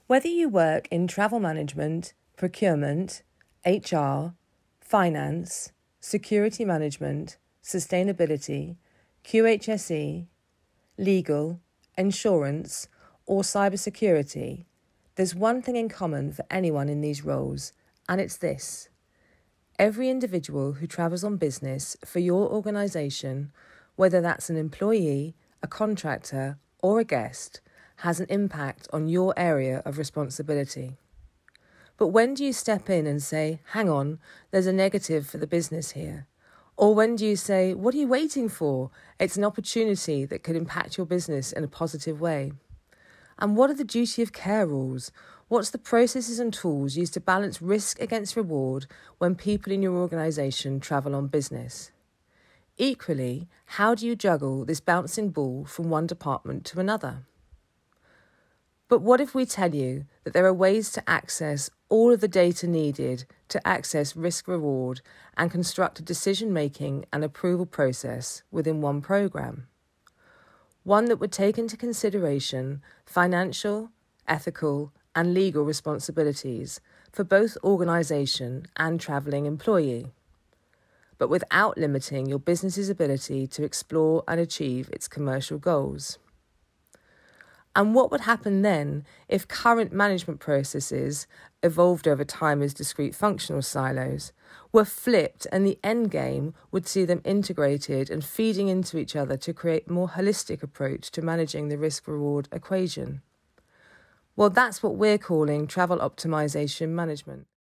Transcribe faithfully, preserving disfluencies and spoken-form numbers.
Whether you work in travel management, procurement, H R, finance, security management, sustainability, Q H S E, legal, insurance, or cybersecurity, there's one thing in common for anyone in these roles, and it's this. Every individual who travels on business for your organisation, whether that's an employee, a contractor, or a guest, has an impact on your area of responsibility. But when do you step in and say, hang on, there's a negative for the business here? Or when do you say, what are you waiting for? It's an opportunity that could impact your business in a positive way. And what are the duty of care rules? What's the processes and tools used to balance risk against reward when people in your organisation travel on business? Equally, how do you juggle this bouncing ball from one department to another? But what if we tell you that there are ways to access all of the data needed to access risk-reward and construct a decision-making and approval process within one programme? One that would take into consideration financial, ethical and legal responsibilities for both organisation and travelling employee, but without limiting your business's ability to explore and achieve its commercial goals. And what would happen then if current management processes, evolved over time as discrete functional silos, were flipped and the end game would see them integrated and feeding into each other to create a more holistic approach to managing the risk-reward equation? Well, that's what we're calling travel optimization management.